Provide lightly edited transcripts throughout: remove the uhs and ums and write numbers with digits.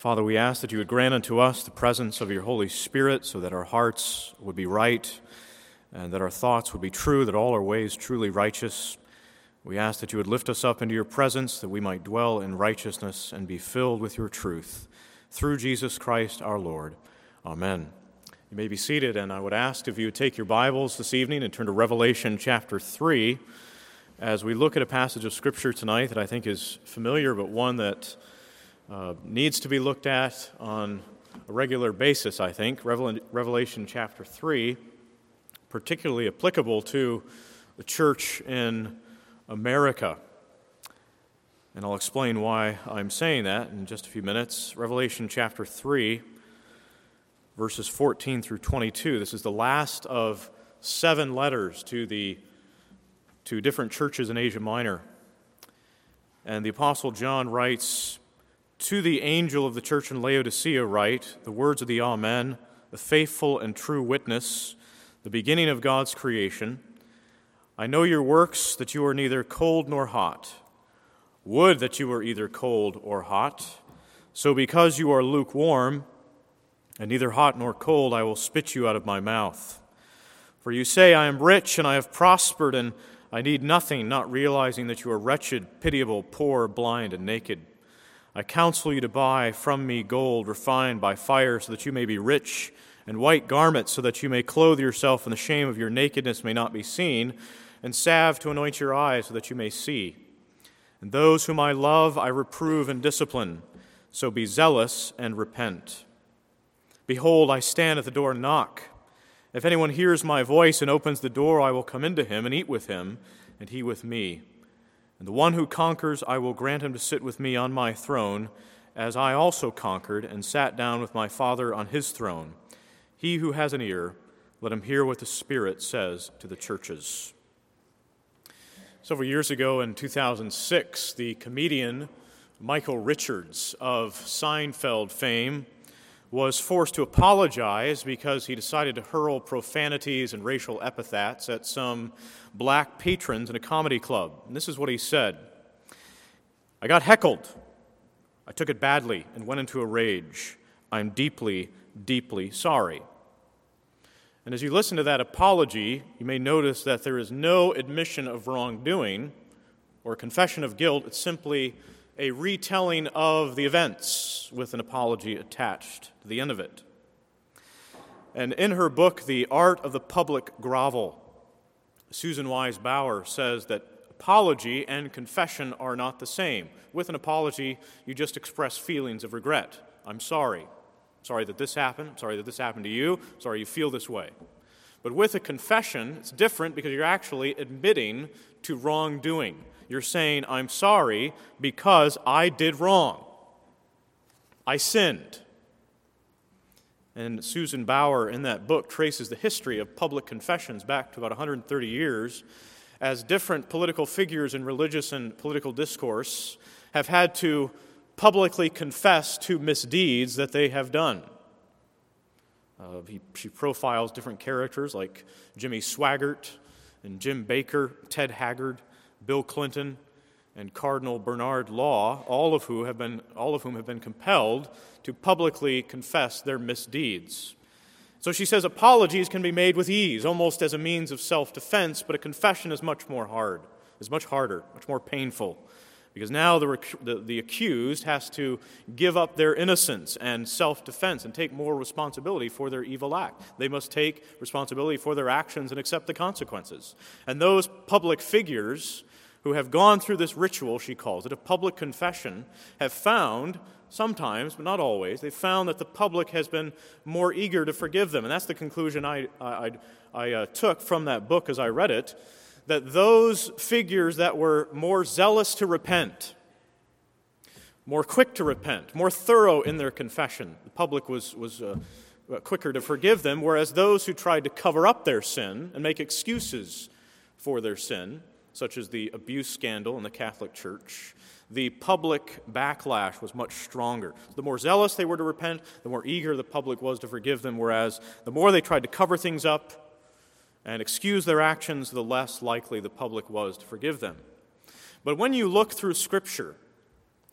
Father, we ask that you would grant unto us the presence of your Holy Spirit so that our hearts would be right and that our thoughts would be true, that all our ways truly righteous. We ask that you would lift us up into your presence, that we might dwell in righteousness and be filled with your truth. Through Jesus Christ our Lord. Amen. You may be seated, and I would ask if you would take your Bibles this evening and turn to Revelation chapter 3 as we look at a passage of Scripture tonight that I think is familiar, but one that needs to be looked at on a regular basis, I think. Revelation chapter 3, particularly applicable to the church in America. And I'll explain why I'm saying that in just a few minutes. Revelation chapter 3, verses 14 through 22. This is the last of 7 letters to different churches in Asia Minor. And the Apostle John writes, "To the angel of the church in Laodicea write, the words of the Amen, the faithful and true witness, the beginning of God's creation. I know your works, that you are neither cold nor hot. Would that you were either cold or hot. So because you are lukewarm, and neither hot nor cold, I will spit you out of my mouth. For you say, I am rich, and I have prospered, and I need nothing, not realizing that you are wretched, pitiable, poor, blind, and naked. I counsel you to buy from me gold refined by fire so that you may be rich, and white garments so that you may clothe yourself and the shame of your nakedness may not be seen, and salve to anoint your eyes so that you may see. And those whom I love I reprove and discipline, so be zealous and repent. Behold, I stand at the door and knock. If anyone hears my voice and opens the door, I will come into him and eat with him, and he with me. And the one who conquers, I will grant him to sit with me on my throne, as I also conquered and sat down with my Father on his throne. He who has an ear, let him hear what the Spirit says to the churches." Several years ago in 2006, the comedian Michael Richards of Seinfeld fame was forced to apologize because he decided to hurl profanities and racial epithets at some black patrons in a comedy club. And this is what he said: "I got heckled. I took it badly and went into a rage. I'm deeply, deeply sorry." And as you listen to that apology, you may notice that there is no admission of wrongdoing or confession of guilt. It's simply a retelling of the events with an apology attached to the end of it. And in her book, The Art of the Public Grovel, Susan Wise Bauer says that apology and confession are not the same. With an apology, you just express feelings of regret. I'm sorry. Sorry that this happened. Sorry that this happened to you. Sorry you feel this way. But with a confession, it's different because you're actually admitting to wrongdoing. You're saying, I'm sorry because I did wrong. I sinned. And Susan Bauer, in that book, traces the history of public confessions back to about 130 years as different political figures in religious and political discourse have had to publicly confess to misdeeds that they have done. She profiles different characters like Jimmy Swaggart and Jim Baker, Ted Haggard, Bill Clinton, and Cardinal Bernard Law, all of whom have been compelled to publicly confess their misdeeds. So she says apologies can be made with ease, almost as a means of self-defense, but a confession is much harder, much more painful, because now the accused has to give up their innocence and self-defense and take more responsibility for their evil act. They must take responsibility for their actions and accept the consequences. And those public figures who have gone through this ritual, she calls it, a public confession, have found, sometimes, but not always, they've found that the public has been more eager to forgive them. And that's the conclusion I took from that book as I read it, that those figures that were more zealous to repent, more quick to repent, more thorough in their confession, the public was quicker to forgive them, whereas those who tried to cover up their sin and make excuses for their sin, such as the abuse scandal in the Catholic Church, the public backlash was much stronger. The more zealous they were to repent, the more eager the public was to forgive them, whereas the more they tried to cover things up and excuse their actions, the less likely the public was to forgive them. But when you look through Scripture,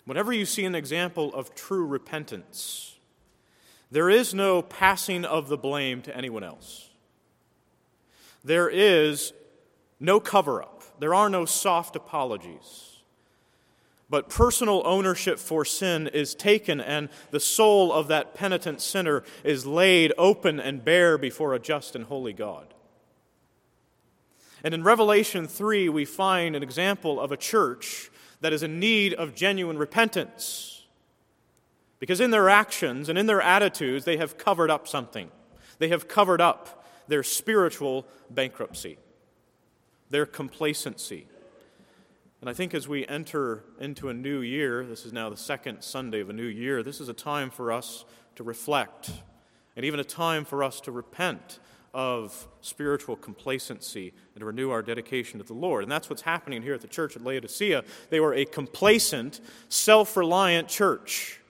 whenever you see an example of true repentance, there is no passing of the blame to anyone else. There is no cover-up. There are no soft apologies. But personal ownership for sin is taken, and the soul of that penitent sinner is laid open and bare before a just and holy God. And in Revelation 3, we find an example of a church that is in need of genuine repentance. Because in their actions and in their attitudes, they have covered up something. They have covered up their spiritual bankruptcy, their complacency. And I think as we enter into a new year, this is now the second Sunday of a new year, this is a time for us to reflect, and even a time for us to repent of spiritual complacency and to renew our dedication to the Lord. And that's what's happening here at the church at Laodicea. They were a complacent, self-reliant church.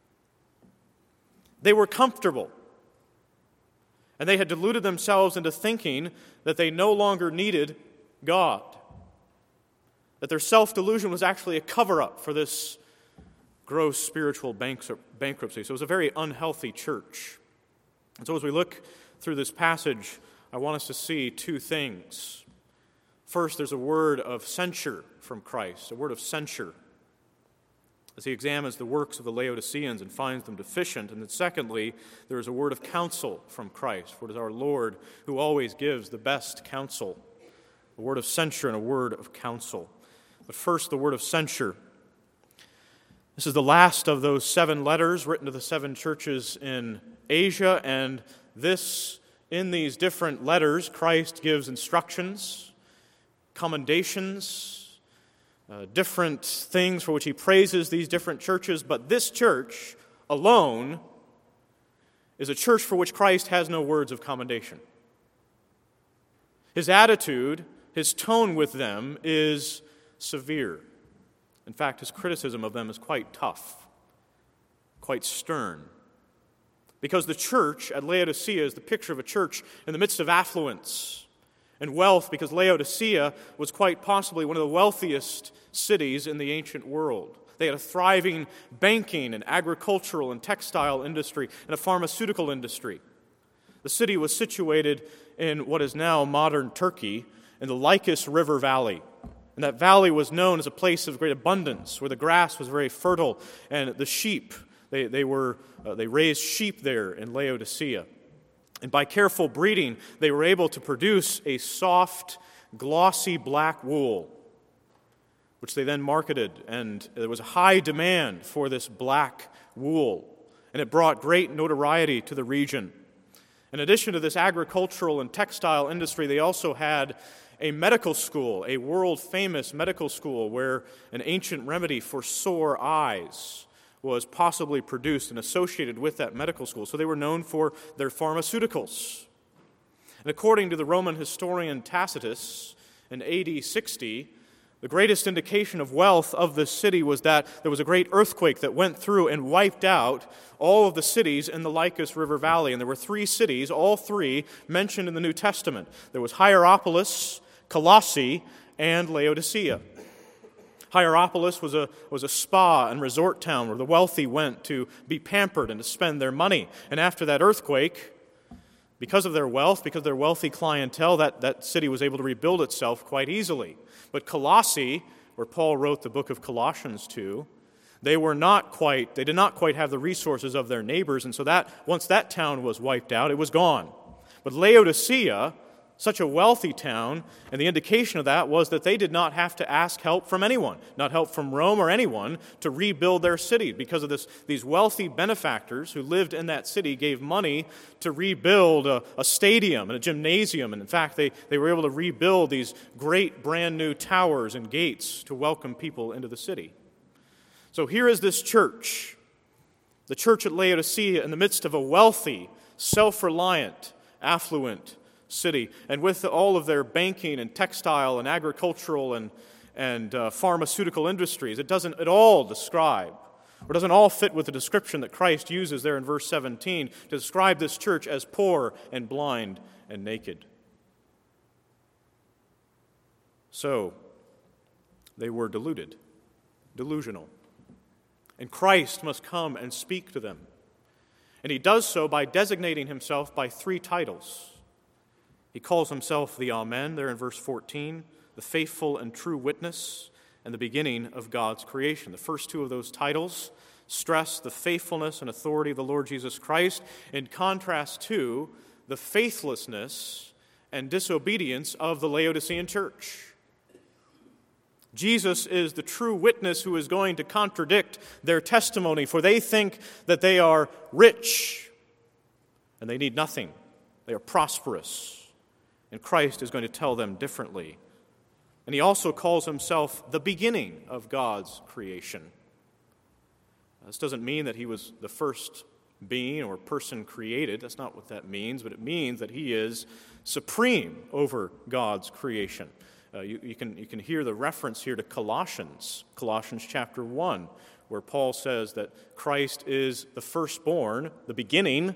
They were comfortable. And they had deluded themselves into thinking that they no longer needed God. That their self-delusion was actually a cover-up for this gross spiritual bankruptcy. So it was a very unhealthy church. And so as we look through this passage, I want us to see two things. First, there's a word of censure from Christ, a word of censure, as he examines the works of the Laodiceans and finds them deficient. And then secondly, there is a word of counsel from Christ, for it is our Lord who always gives the best counsel. A word of censure and a word of counsel. But first, the word of censure. This is the last of those 7 letters written to the 7 churches in Asia, and in these different letters, Christ gives instructions, commendations, different things for which he praises these different churches, but this church alone is a church for which Christ has no words of commendation. His attitude, his tone with them is severe. In fact, his criticism of them is quite tough, quite stern. Because the church at Laodicea is the picture of a church in the midst of affluence and wealth, because Laodicea was quite possibly one of the wealthiest cities in the ancient world. They had a thriving banking and agricultural and textile industry and a pharmaceutical industry. The city was situated in what is now modern Turkey in the Lycus River Valley. And that valley was known as a place of great abundance, where the grass was very fertile, and the sheep, they raised sheep there in Laodicea. And by careful breeding, they were able to produce a soft, glossy black wool, which they then marketed, and there was a high demand for this black wool, and it brought great notoriety to the region. In addition to this agricultural and textile industry, they also had a medical school, a world-famous medical school where an ancient remedy for sore eyes was possibly produced and associated with that medical school. So they were known for their pharmaceuticals. And according to the Roman historian Tacitus, in AD 60, the greatest indication of wealth of this city was that there was a great earthquake that went through and wiped out all of the cities in the Lycus River Valley. And there were 3 cities, all 3, mentioned in the New Testament. There was Hierapolis, Colossae, and Laodicea. Hierapolis was a spa and resort town where the wealthy went to be pampered and to spend their money. And after that earthquake, because of their wealth, because of their wealthy clientele, that city was able to rebuild itself quite easily. But Colossae, where Paul wrote the book of Colossians to, they did not quite have the resources of their neighbors, and so once that town was wiped out, it was gone. But Laodicea, such a wealthy town, and the indication of that was that they did not have to ask help from anyone, not help from Rome or anyone, to rebuild their city. Because of these wealthy benefactors who lived in that city gave money to rebuild a stadium and a gymnasium. And in fact, they were able to rebuild these great brand new towers and gates to welcome people into the city. So here is this church, the church at Laodicea, in the midst of a wealthy, self-reliant, affluent city, and with all of their banking and textile and agricultural and pharmaceutical industries. It doesn't at all describe, or doesn't all fit with the description that Christ uses there in verse 17 to describe this church as poor and blind and naked. So, they were deluded, delusional. And Christ must come and speak to them. And he does so by designating himself by three titles. He calls himself the Amen, there in verse 14, the faithful and true witness, and the beginning of God's creation. The first two of those titles stress the faithfulness and authority of the Lord Jesus Christ in contrast to the faithlessness and disobedience of the Laodicean church. Jesus is the true witness who is going to contradict their testimony, for they think that they are rich and they need nothing. They are prosperous. And Christ is going to tell them differently. And he also calls himself the beginning of God's creation. This doesn't mean that he was the first being or person created. That's not what that means, but it means that he is supreme over God's creation. You can hear the reference here to Colossians chapter 1, where Paul says that Christ is the firstborn, the beginning,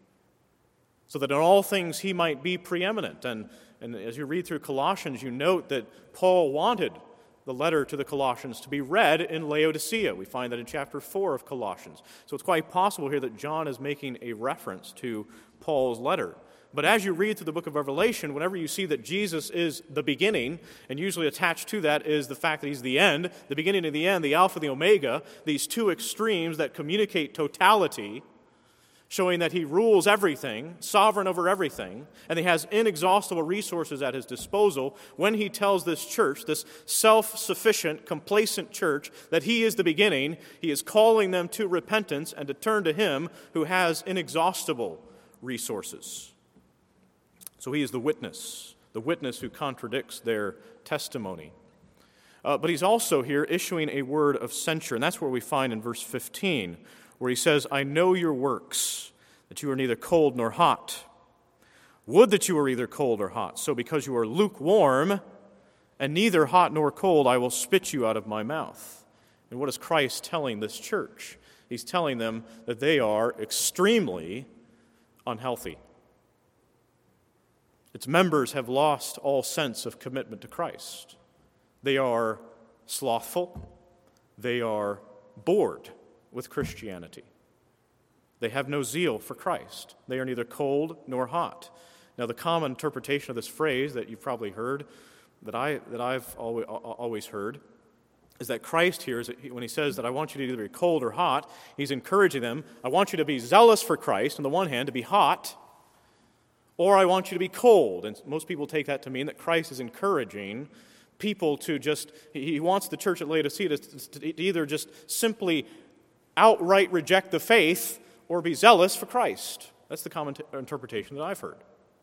so that in all things he might be preeminent. And as you read through Colossians, you note that Paul wanted the letter to the Colossians to be read in Laodicea. We find that in chapter 4 of Colossians. So it's quite possible here that John is making a reference to Paul's letter. But as you read through the book of Revelation, whenever you see that Jesus is the beginning, and usually attached to that is the fact that he's the end, the beginning and the end, the Alpha and the Omega, these two extremes that communicate totality, showing that he rules everything, sovereign over everything, and he has inexhaustible resources at his disposal. When he tells this church, this self-sufficient, complacent church, that he is the beginning, he is calling them to repentance and to turn to him who has inexhaustible resources. So he is the witness who contradicts their testimony. But he's also here issuing a word of censure, and that's where we find in verse 15, where he says, I know your works, that you are neither cold nor hot. Would that you were either cold or hot. So because you are lukewarm and neither hot nor cold, I will spit you out of my mouth. And what is Christ telling this church? He's telling them that they are extremely unhealthy. Its members have lost all sense of commitment to Christ. They are slothful. They are bored with Christianity. They have no zeal for Christ. They are neither cold nor hot. Now, the common interpretation of this phrase that you've probably heard, that I've always heard, is that Christ here, when he says that I want you to either be cold or hot, he's encouraging them, I want you to be zealous for Christ, on the one hand, to be hot, or I want you to be cold. And most people take that to mean that Christ is encouraging people to he wants the church at Laodicea to either just simply outright reject the faith or be zealous for Christ. That's the common interpretation that I've heard.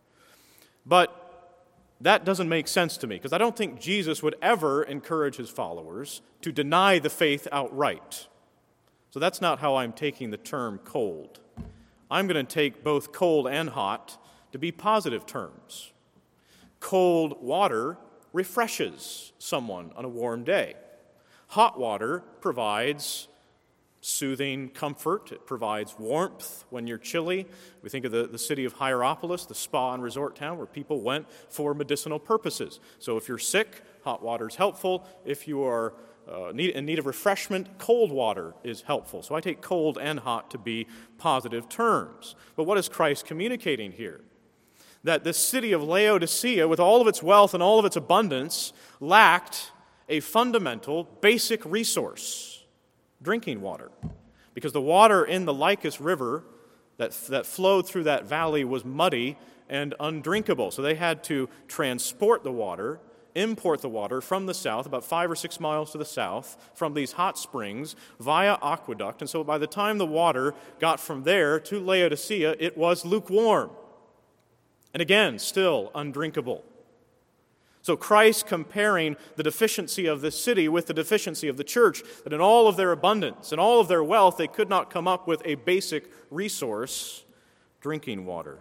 But that doesn't make sense to me, because I don't think Jesus would ever encourage his followers to deny the faith outright. So that's not how I'm taking the term cold. I'm going to take both cold and hot to be positive terms. Cold water refreshes someone on a warm day. Hot water provides soothing comfort. It provides warmth when you're chilly. We think of the city of Hierapolis, the spa and resort town where people went for medicinal purposes. So if you're sick, hot water is helpful. If you are in need of refreshment, cold water is helpful. So I take cold and hot to be positive terms. But what is Christ communicating here? That the city of Laodicea, with all of its wealth and all of its abundance, lacked a fundamental, basic resource, drinking water. Because the water in the Lycus River that flowed through that valley was muddy and undrinkable. So they had to transport the water, import the water from the south, about 5 or 6 miles to the south, from these hot springs via aqueduct. And so by the time the water got from there to Laodicea, it was lukewarm. And again, still undrinkable. So Christ comparing the deficiency of this city with the deficiency of the church, that in all of their abundance and all of their wealth, they could not come up with a basic resource, drinking water.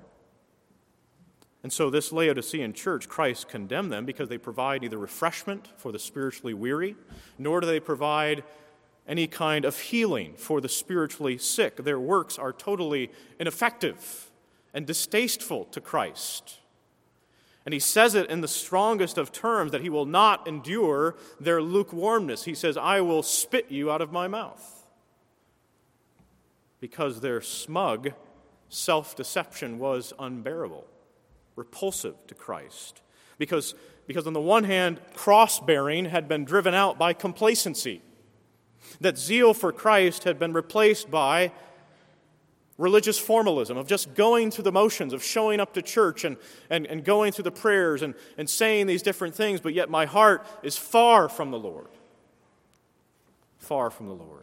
And so this Laodicean church, Christ condemned them because they provide neither refreshment for the spiritually weary, nor do they provide any kind of healing for the spiritually sick. Their works are totally ineffective and distasteful to Christ. And he says it in the strongest of terms, that he will not endure their lukewarmness. He says, I will spit you out of my mouth. because their smug self-deception was unbearable, repulsive to Christ. Because on the one hand, cross-bearing had been driven out by complacency. That zeal for Christ had been replaced by religious formalism, of just going through the motions, of showing up to church and going through the prayers and saying these different things, but yet my heart is far from the Lord. Far from the Lord.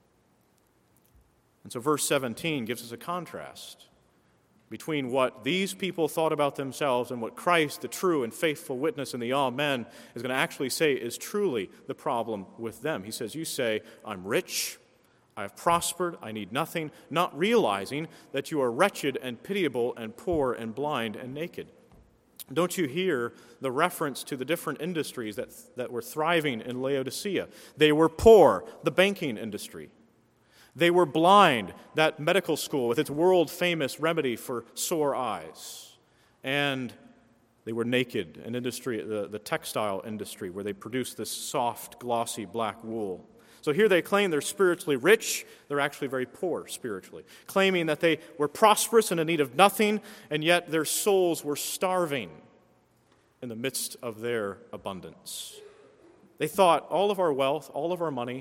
And so verse 17 gives us a contrast between what these people thought about themselves and what Christ, the true and faithful witness in the Amen, is going to actually say is truly the problem with them. He says, you say, I'm rich, I have prospered, I need nothing, not realizing that you are wretched and pitiable and poor and blind and naked. Don't you hear the reference to the different industries that were thriving in Laodicea? They were poor, the banking industry. They were blind, that medical school with its world-famous remedy for sore eyes. And they were naked, an industry, the textile industry, where they produced this soft, glossy black wool. So here they claim they're spiritually rich. They're actually very poor spiritually, claiming that they were prosperous and in need of nothing, and yet their souls were starving in the midst of their abundance. They thought all of our wealth, all of our money,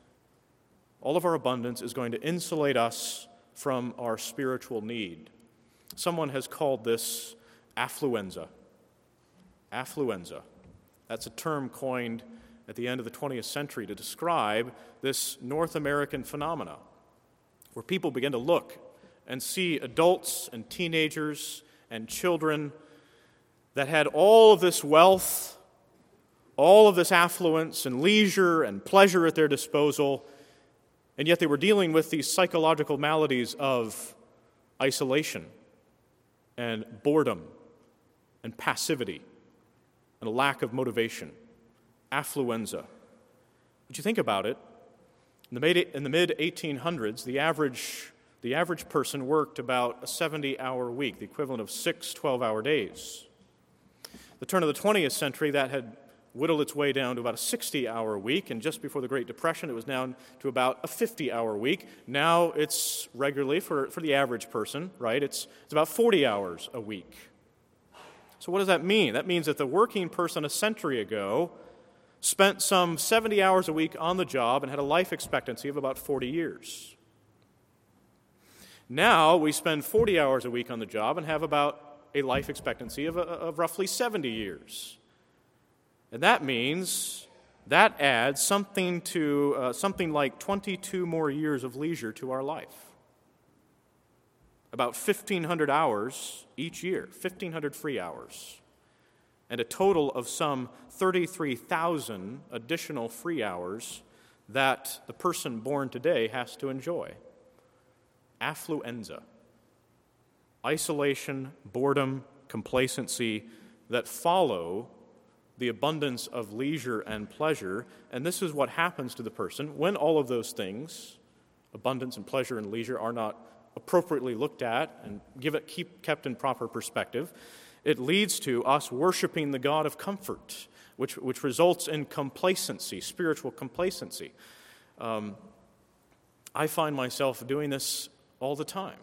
all of our abundance is going to insulate us from our spiritual need. Someone has called this affluenza. Affluenza. That's a term coined at the end of the 20th century to describe this North American phenomena, where people begin to look and see adults and teenagers and children that had all of this wealth, all of this affluence and leisure and pleasure at their disposal, and yet they were dealing with these psychological maladies of isolation and boredom and passivity and a lack of motivation. Affluenza. But you think about it, in the mid-1800s, the average person worked about a 70-hour week, the equivalent of 6 12-hour days. The turn of the 20th century, that had whittled its way down to about a 60-hour week, and just before the Great Depression, it was down to about a 50-hour week. Now it's regularly, for the average person, right, it's about 40 hours a week. So what does that mean? That means that the working person a century ago spent some 70 hours a week on the job and had a life expectancy of about 40 years. Now we spend 40 hours a week on the job and have about a life expectancy of roughly 70 years. And that means that adds something like 22 more years of leisure to our life. About 1,500 hours each year, 1,500 free hours. And a total of some 33,000 additional free hours that the person born today has to enjoy. Affluenza. Isolation, boredom, complacency that follow the abundance of leisure and pleasure. And this is what happens to the person when all of those things, abundance and pleasure and leisure, are not appropriately looked at and kept in proper perspective. It leads to us worshiping the God of comfort, which results in complacency, spiritual complacency. I find myself doing this all the time,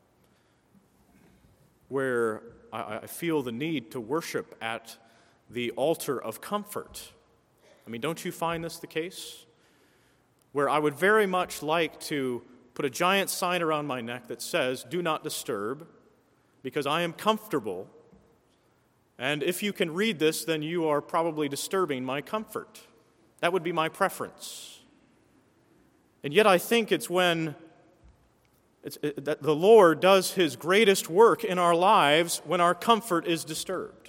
where I feel the need to worship at the altar of comfort. I mean, don't you find this the case? Where I would very much like to put a giant sign around my neck that says, "Do not disturb, because I am comfortable. And if you can read this, then you are probably disturbing my comfort." That would be my preference. And yet I think it's when that the Lord does His greatest work in our lives when our comfort is disturbed.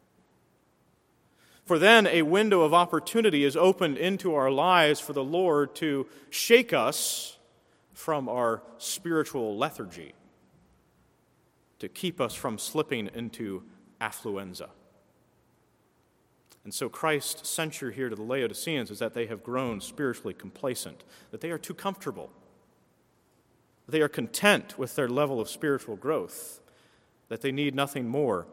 For then a window of opportunity is opened into our lives for the Lord to shake us from our spiritual lethargy, to keep us from slipping into affluenza. And so Christ's censure here to the Laodiceans is that they have grown spiritually complacent, that they are too comfortable, that they are content with their level of spiritual growth, that they need nothing more.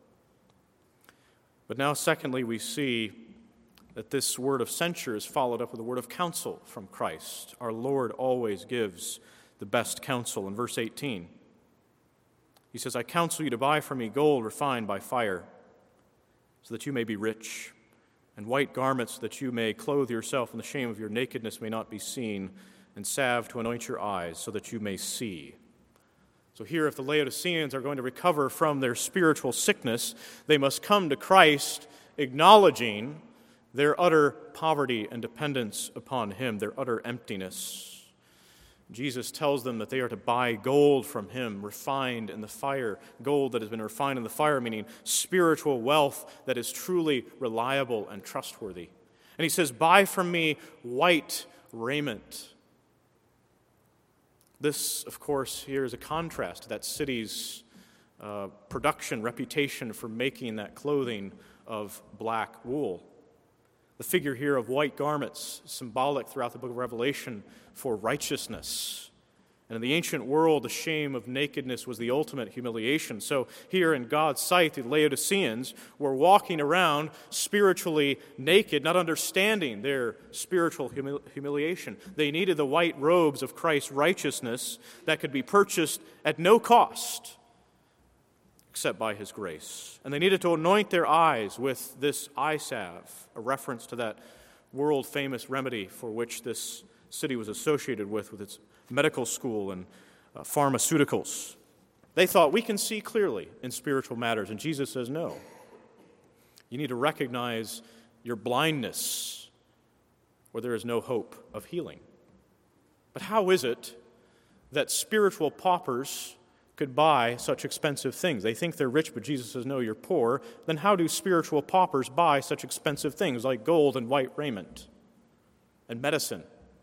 But now, secondly, we see that this word of censure is followed up with a word of counsel from Christ. Our Lord always gives the best counsel. In verse 18, he says, I counsel you to buy from me gold refined by fire, so that you may be rich, and white garments so that you may clothe yourself, and the shame of your nakedness may not be seen, and salve to anoint your eyes, so that you may see. So here, if the Laodiceans are going to recover from their spiritual sickness, they must come to Christ acknowledging their utter poverty and dependence upon Him, their utter emptiness. Jesus tells them that they are to buy gold from Him, refined in the fire, gold that has been refined in the fire, meaning spiritual wealth that is truly reliable and trustworthy. And He says, buy from me white raiment. This, of course, here is a contrast to that city's production, reputation for making that clothing of black wool. The figure here of white garments, symbolic throughout the book of Revelation for righteousness. And in the ancient world, the shame of nakedness was the ultimate humiliation. So here in God's sight, the Laodiceans were walking around spiritually naked, not understanding their spiritual humiliation. They needed the white robes of Christ's righteousness that could be purchased at no cost except by His grace. And they needed to anoint their eyes with this eye salve, a reference to that world-famous remedy for which this city was associated with its medical school and pharmaceuticals. They thought, we can see clearly in spiritual matters. And Jesus says, no. You need to recognize your blindness, or there is no hope of healing. But how is it that spiritual paupers could buy such expensive things? They think they're rich, but Jesus says, no, you're poor. Then how do spiritual paupers buy such expensive things like gold and white raiment and medicine?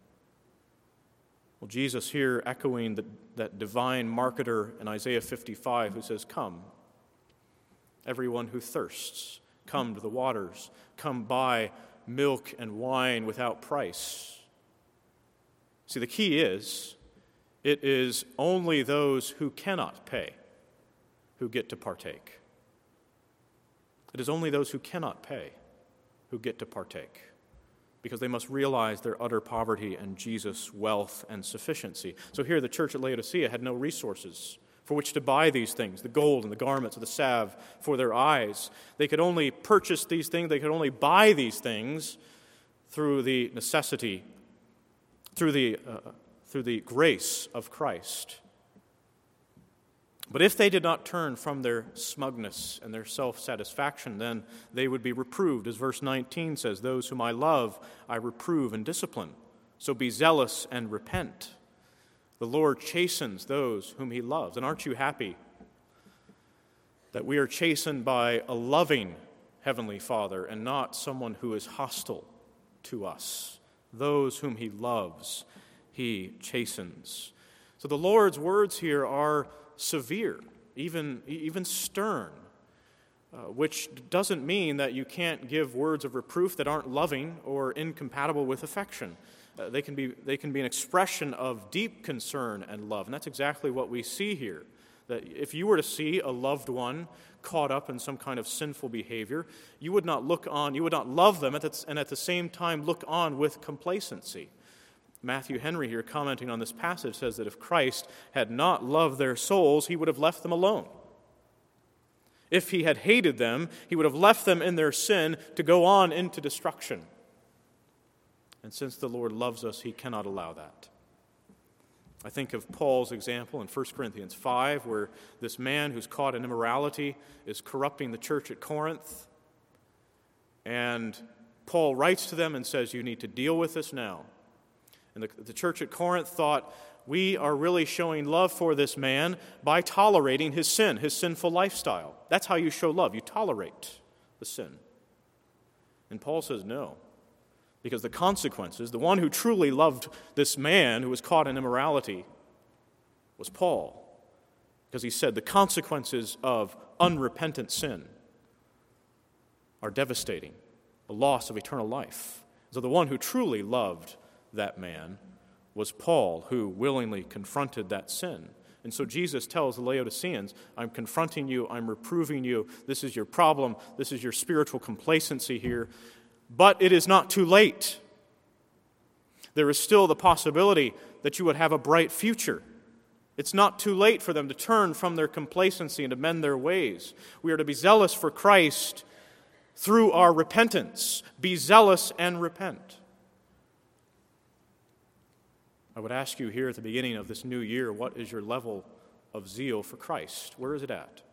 Well, Jesus here echoing that divine marketer in Isaiah 55 who says, come, everyone who thirsts, come to the waters, come buy milk and wine without price. See, the key is, it is only those who cannot pay who get to partake. It is only those who cannot pay who get to partake, because they must realize their utter poverty and Jesus' wealth and sufficiency. So here the church at Laodicea had no resources for which to buy these things, the gold and the garments, or the salve for their eyes. They could only purchase these things, they could only buy these things through the necessity, through the grace of Christ. But if they did not turn from their smugness and their self-satisfaction, then they would be reproved. As verse 19 says, those whom I love, I reprove and discipline. So be zealous and repent. The Lord chastens those whom He loves. And aren't you happy that we are chastened by a loving Heavenly Father and not someone who is hostile to us? Those whom He loves, He chastens. So the Lord's words here are severe, even stern, which doesn't mean that you can't give words of reproof that aren't loving or incompatible with affection. They can be an expression of deep concern and love, and that's exactly what we see here. That if you were to see a loved one caught up in some kind of sinful behavior, you would not look on, you would not love them, and at the same time look on with complacency. Matthew Henry here, commenting on this passage, says that if Christ had not loved their souls, He would have left them alone. If He had hated them, He would have left them in their sin to go on into destruction. And since the Lord loves us, He cannot allow that. I think of Paul's example in 1 Corinthians 5, where this man who's caught in immorality is corrupting the church at Corinth. And Paul writes to them and says, you need to deal with this now. And the church at Corinth thought, we are really showing love for this man by tolerating his sin, his sinful lifestyle. That's how you show love. You tolerate the sin. And Paul says no, because the consequences, the one who truly loved this man who was caught in immorality was Paul, because he said the consequences of unrepentant sin are devastating, the loss of eternal life. So the one who truly loved that man was Paul, who willingly confronted that sin. And so Jesus tells the Laodiceans, I'm confronting you, I'm reproving you, this is your problem, this is your spiritual complacency here, but it is not too late. There is still the possibility that you would have a bright future. It's not too late for them to turn from their complacency and to mend their ways. We are to be zealous for Christ through our repentance. Be zealous and repent. I would ask you here at the beginning of this new year, what is your level of zeal for Christ? Where is it at?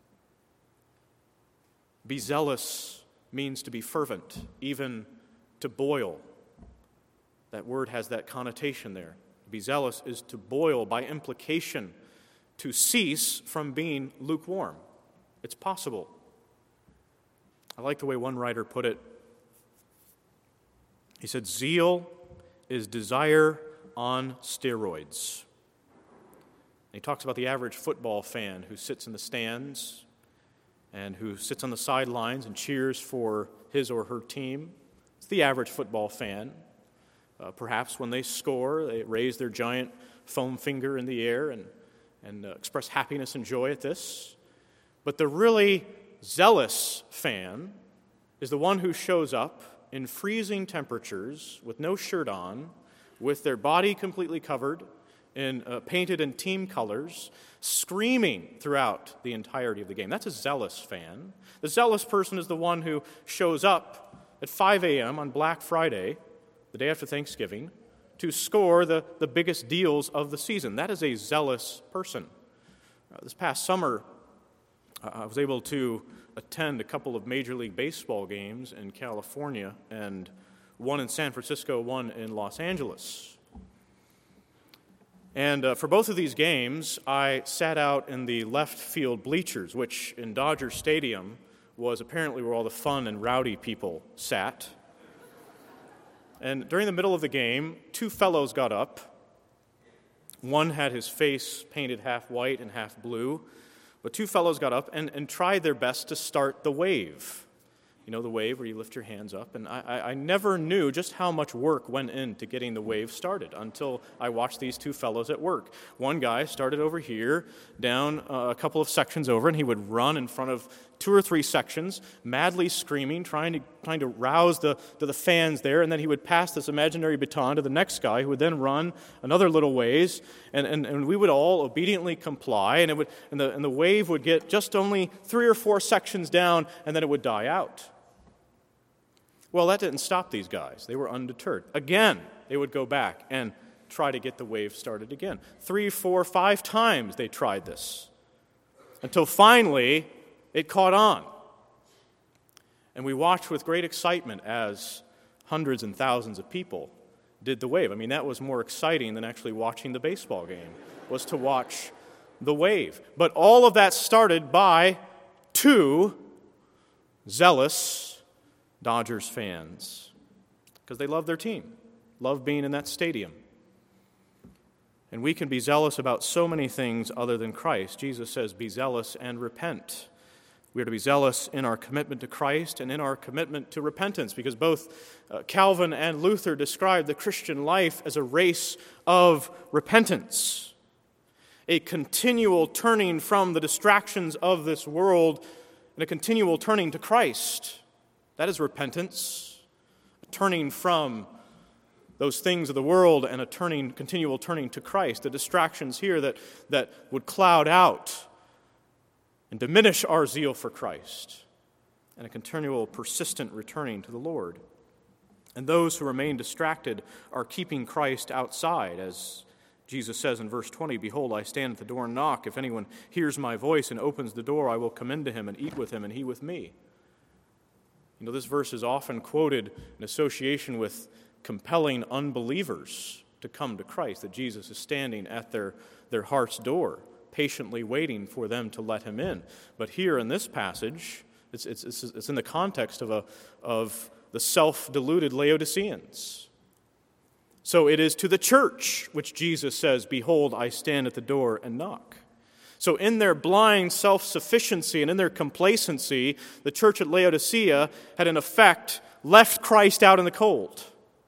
Be zealous means to be fervent, even to boil. That word has that connotation there. To be zealous is to boil, by implication, to cease from being lukewarm. It's possible. I like the way one writer put it. He said, zeal is desire on steroids. And he talks about the average football fan who sits in the stands and who sits on the sidelines and cheers for his or her team. It's the average football fan. Perhaps when they score, they raise their giant foam finger in the air and express happiness and joy at this. But the really zealous fan is the one who shows up in freezing temperatures with no shirt on, with their body completely covered, painted in team colors, screaming throughout the entirety of the game. That's a zealous fan. The zealous person is the one who shows up at 5 a.m. on Black Friday, the day after Thanksgiving, to score the biggest deals of the season. That is a zealous person. This past summer, I was able to attend a couple of Major League Baseball games in California, and one in San Francisco, one in Los Angeles. And for both of these games, I sat out in the left field bleachers, which in Dodger Stadium was apparently where all the fun and rowdy people sat. And during the middle of the game, two fellows got up. One had his face painted half white and half blue, but two fellows got up and tried their best to start the wave. You know, the wave where you lift your hands up. And I never knew just how much work went into getting the wave started until I watched these two fellows at work. One guy started over here, down a couple of sections over, and he would run in front of 2 or 3 sections, madly screaming, trying to rouse the fans there, and then he would pass this imaginary baton to the next guy, who would then run another little ways, and we would all obediently comply, and the wave would get just only 3 or 4 sections down, and then it would die out. Well, that didn't stop these guys. They were undeterred. Again, they would go back and try to get the wave started again. 3, 4, 5 times they tried this, until finally it caught on. And we watched with great excitement as hundreds and thousands of people did the wave. I mean, that was more exciting than actually watching the baseball game, was to watch the wave. But all of that started by 2 zealous Dodgers fans, because they love their team, love being in that stadium. And we can be zealous about so many things other than Christ. Jesus says, be zealous and repent. We are to be zealous in our commitment to Christ and in our commitment to repentance, because both Calvin and Luther described the Christian life as a race of repentance, a continual turning from the distractions of this world and a continual turning to Christ. That is repentance, a turning from those things of the world and a continual turning to Christ. The distractions here that would cloud out and diminish our zeal for Christ, and a continual, persistent returning to the Lord. And those who remain distracted are keeping Christ outside, as Jesus says in verse 20, behold, I stand at the door and knock. If anyone hears my voice and opens the door, I will come into him and eat with him and he with me. You know, this verse is often quoted in association with compelling unbelievers to come to Christ, that Jesus is standing at their heart's door, patiently waiting for them to let him in. But here in this passage, it's in the context of the self-deluded Laodiceans. So it is to the church which Jesus says, behold, I stand at the door and knock. So in their blind self-sufficiency and in their complacency, the church at Laodicea had in effect left Christ out in the cold.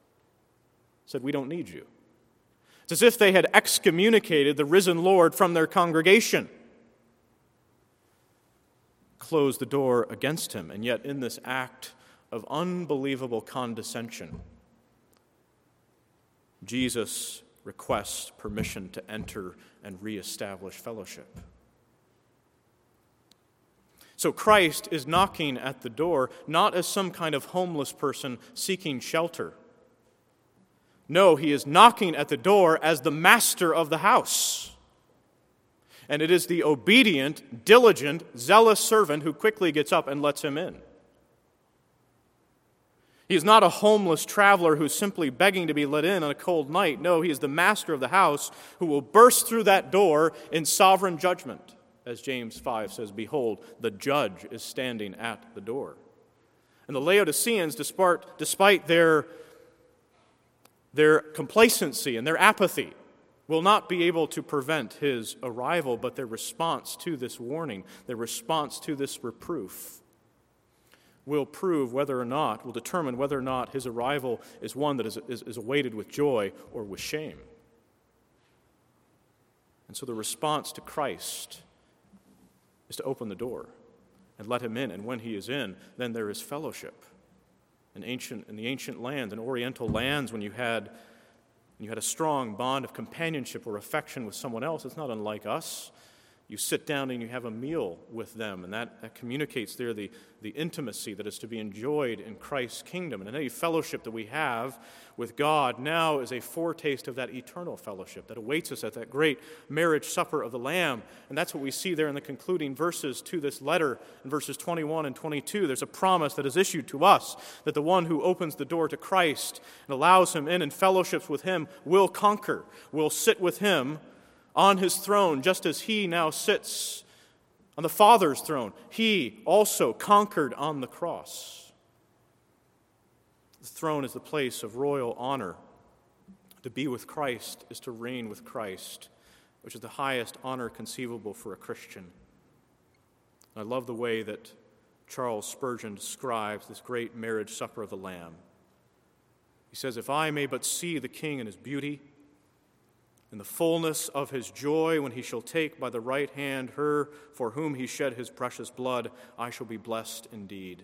Said, we don't need you. It's as if they had excommunicated the risen Lord from their congregation, closed the door against him. And yet in this act of unbelievable condescension, Jesus requests permission to enter and reestablish fellowship. So Christ is knocking at the door, not as some kind of homeless person seeking shelter. No, he is knocking at the door as the master of the house. And it is the obedient, diligent, zealous servant who quickly gets up and lets him in. He is not a homeless traveler who's simply begging to be let in on a cold night. No, he is the master of the house who will burst through that door in sovereign judgment. As James 5 says, "Behold, the judge is standing at the door." And the Laodiceans, despite their complacency and their apathy, will not be able to prevent his arrival, but their response to this warning, their response to this reproof, will determine whether or not his arrival is one that is awaited with joy or with shame. And so the response to Christ is to open the door and let him in. And when he is in, then there is fellowship. In the ancient lands, in Oriental lands, when you had a strong bond of companionship or affection with someone else, it's not unlike us. You sit down and you have a meal with them, and that communicates there the intimacy that is to be enjoyed in Christ's kingdom. And any fellowship that we have with God now is a foretaste of that eternal fellowship that awaits us at that great marriage supper of the Lamb. And that's what we see there in the concluding verses to this letter, in verses 21 and 22. There's a promise that is issued to us that the one who opens the door to Christ and allows him in and fellowships with him will conquer, will sit with him on his throne, just as he now sits on the Father's throne. He also conquered on the cross. The throne is the place of royal honor. To be with Christ is to reign with Christ, which is the highest honor conceivable for a Christian. I love the way that Charles Spurgeon describes this great marriage supper of the Lamb. He says, "If I may but see the King in his beauty, in the fullness of his joy, when he shall take by the right hand her for whom he shed his precious blood, I shall be blessed indeed.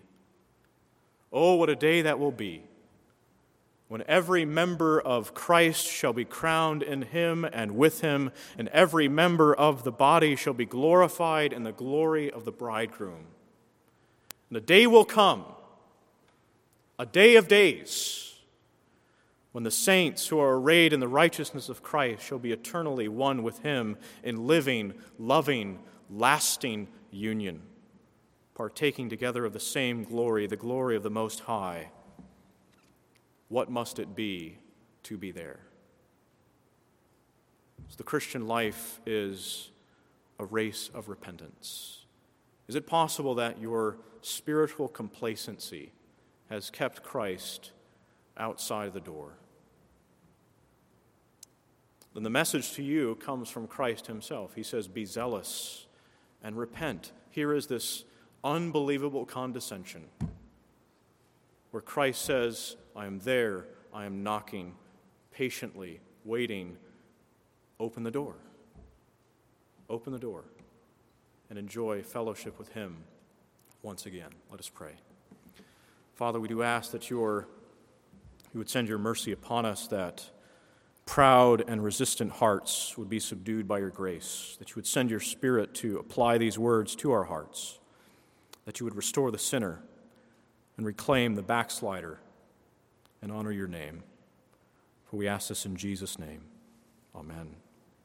Oh, what a day that will be, when every member of Christ shall be crowned in him and with him, and every member of the body shall be glorified in the glory of the bridegroom. And a day will come, a day of days, when the saints who are arrayed in the righteousness of Christ shall be eternally one with him in living, loving, lasting union, partaking together of the same glory, the glory of the Most High. What must it be to be there?" So the Christian life is a race of repentance. Is it possible that your spiritual complacency has kept Christ outside the door? Then the message to you comes from Christ himself. He says, "Be zealous and repent." Here is this unbelievable condescension where Christ says, "I am there, I am knocking, patiently waiting. Open the door. Open the door and enjoy fellowship with him once again." Let us pray. Father, we do ask that you would send your mercy upon us, that proud and resistant hearts would be subdued by your grace, that you would send your Spirit to apply these words to our hearts, that you would restore the sinner and reclaim the backslider and honor your name. For we ask this in Jesus' name. Amen.